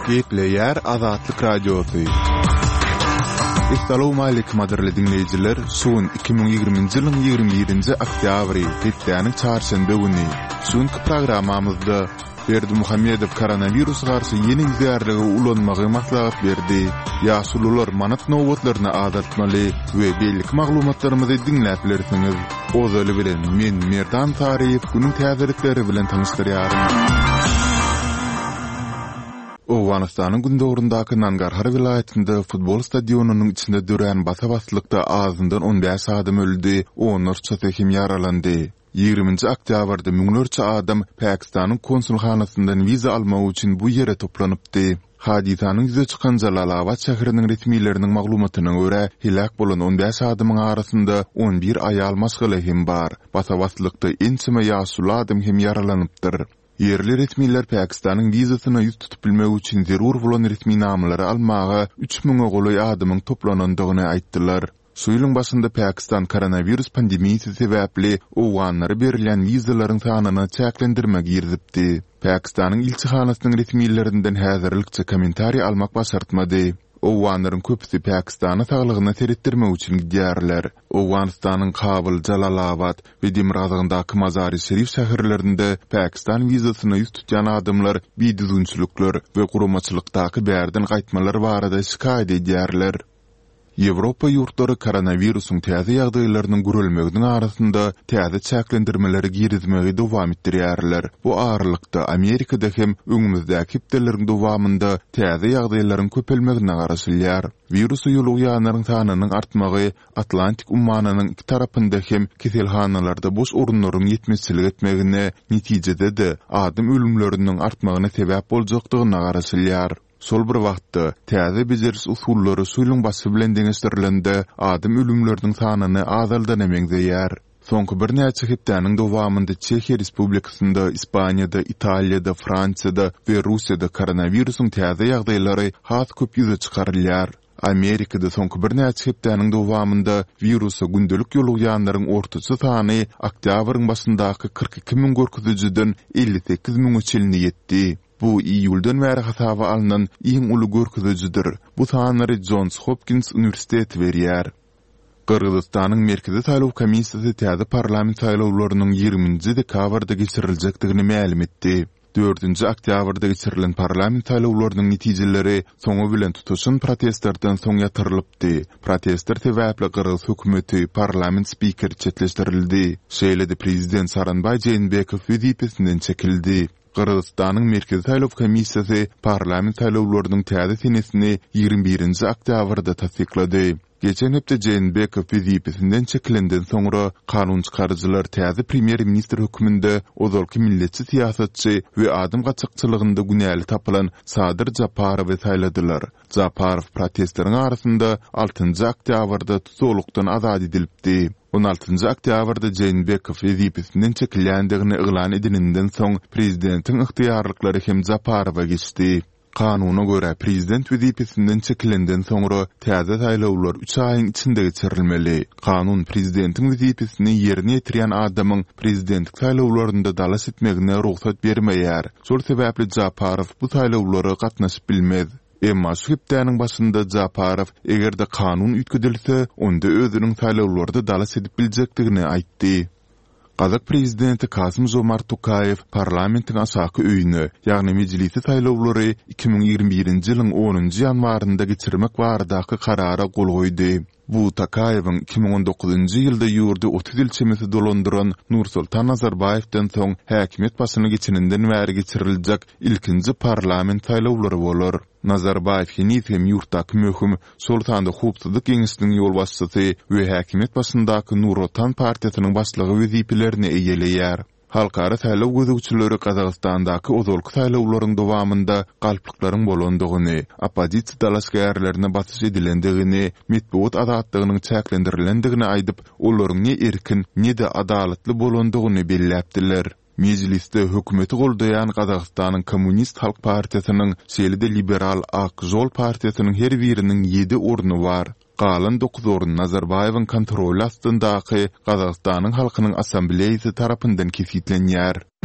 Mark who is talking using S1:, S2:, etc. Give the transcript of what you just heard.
S1: Gepleyer Azatlyk Radiosu. Assalamu alaykum adirli dinleyijiler. Şuun 2020-nji ýylyň 21-nji oktýabry, Gepleýäniň çarşamba güni. Şuňky programmamyzda Berdi Muhammedow koronavirus garşy ýeni izlärlige ulanmagy maslahat berdi. Ýaşulular manat nowatlaryna adatmaly we bellik maglumatlarymyzy dinläp bilersiňiz. Ozaly bilen men Merdan Taryýew günüň täzelikleri bilen tanışdyrýarym. Owganystanyň gündogrundaky Nangarhar vilayetinde futbol stadionunyň içinde dören basa-baslykda azyndan 15 adam öldü, onlarça tekim yaralandy. 20-nji oktýabrda müňlerçe adam Pakistanyň konsulxanasyndan viza almak üçin bu ýere toplanypdy. Hadisanyň ýüze çykan Jalalabad şäheriniň resmiýetleriniň maglumatyna görä, hilak bolan 15 adamyň arasynda 11 aýal masgaly hem bar. Basa-baslykda ençime ýaşuly adam hem yaralanypdyr. Yerli resmiler Pakistanyň vizasyna ýüz tutup bilmek üçin zerur bolan resmi namlary almaga 3000 goly adamyň toplanandygyny aýtdylar. Şu ýylyň başynda Pakistan koronavirus pandemiýasy sebäpli owganlara berilen vizalaryň sanyny çäklendirmek ýerdipdi. Pakistanyň ilçihanasynyň resmiýetlerinden häzirlikçe kommentari almak başartmady. Owganlaryň köpüsi Pakistana saglygyny teretdirmek üçin gidýärler. Owganystanyň Kabul, Jalalabad we Dimrazagyndaky Mazar-i-Şerif şäherlerinde Pakistan vizasyna ýüz tutýan adamlar biýdüzünçülükler we guramaçylykdaky bärden gaýtmalar barada şikaýet edýärler. Ýewropa ýurtlary koronawirusyň täze ýagdaýlarynyň görülmeginiň arasynda täze çäklendirmeleri girizmegi dowam etdirýärler. Bu aralykda Amerikada hem öňümüzdäki hepdeleriň dowamında täze ýagdaýlaryň köpelmegine garaşylýar. Virusy ýolugýanlaryň sanynyň artmagy Atlantik ummanynyň iki tarapynda hem keselhanalarda boş orunlaryň ýetmezçilik etmegine, netijede de adam ölümleriniň artmagyna sebäp boljakdygyna garaşylýar. Sol bir wagtda täze bejeris usullary suýlyň basy bilen deňeşdirilende adam ölümleriniň sanyny azaldan emeňzeýär. Soňky bir näçe hepdeniň dowamında Çekiýa Respublikasynda, Ispaniýada, Italiýada, Fransiýada we Russiýada koronawirusyň täze ýagdaýlary has köp ýüze çykarylýar. Amerikada soňky bir näçe hepdeniň dowamında virusa gündelik ýolugýanlaryň ortaçy sany oktýabryň başyndaky 42.000 görkezijiden 58.000 çylny ýetdi. Bu iýuldan bäri hasaba alynan iň uly görkezijidir. Bu sanary Johns Hopkins Üniversiteti berýär. Kyrgyzstanyň Merkezi Saýlaw Komissiýasy täze parlament saýlawlarynyň 20-nji dekabrda geçiriljekdigini ma'lum etdi. 4-nji oktýabrda geçirilen parlament saýlawlarynyň netijeleri soňu bilen tutuşan protestlerden soň ýatyrylypdy. Protestler sebäpli Kyrgyz hökümeti parlament spikeri çetleşdirildi. Şeýlede prezident Saranbay Jeenbekow wezipesinden çekildi. Kyrgyzstanyň Merkezi Saýlaw Komissiýasy parlament saýlawlarynyň täze senesini 21-nji oktýabrda tasdiklady. Geçen hepde Jeenbekow wezipesinden çekilenden soňra kanun çykarjylar täze premier ministr höküminde ozalky milletçi siýasatçy we adam gaçykçylygynda günäli tapylan Sadyr Japarowy saýladylar. Japarow protestleriň arasynda 6-njy oktýabrda tutulukdan azad edilipdi. 16-njy oktýabrda Jeenbekow wezipesinden çekilýändigini eglan edilenden soň prezidentiň ygtyýarlyklary hem Japarowa geçdi. Kanuna göre prezident wezipesinden çekilenden soňra täze saýlawlar 3 aýyň içinde geçirilmeli. Kanun prezidentiň wezipesini ýerine ýetirýän adamyň prezidentlik saýlawlarynda dalas etmegine ruhsat bermeýär. Şol sebäpli Japarow bu saýlawlara gatnaşyp bilmez. Emma şu hepdeniň başynda Japarow egerde kanun üýtgedilse, onda özüniň saýlawlarda dalas edip biljekdigini aýtdy. Kazak prezidenti Kasym-Jomart Tokayew parlamentiň aşaky öýüne, ýagny mejlisi saýlawlary 2021-nji ýylyň 10-njy ýanwarynda geçirmek baradaky karara gol goýdy. Bu Tokayewiň 2019-njy ýylda ýurdy 30 ilçemesi dolandyran Nursultan Nazarbaýewden soň häkimet başyna geçininden bäri geçiriljek ilkinji parlament saýlawlary bolar. Nazarbaýew hem ýurtdaky möhüm Sultanda Hupsuzlyk Geňişliginiň ýolbaşçysy we häkimet başyndaky Nursultan partiýasynyň başlygy wezipelerini eýeleýär. Halkara saýlaw gözegçileri Kazakstandaky ozalky saýlawlaryň dowamında galplyklaryň bolandygyny, opozisiýa dalaşgärlerine basyş edilendigini, medeniýet azatlygynyň çäklendirilendигini aýdyp, olaryň ne erkin, ne de adalatly bolandygyny belläpdiler. Meclisde hökümeti goldayan Kazakstanyň Kommunist Halk Partiýasynyň, şeýle-de Liberal Ak Jol Partiýasynyň her biriniň 7 orny bar. Galan 9 orun Nazarbayewiň kontroly astyndaky Kazakstanyň halkynyň assambleýasy tarapyndan kesitlenýär.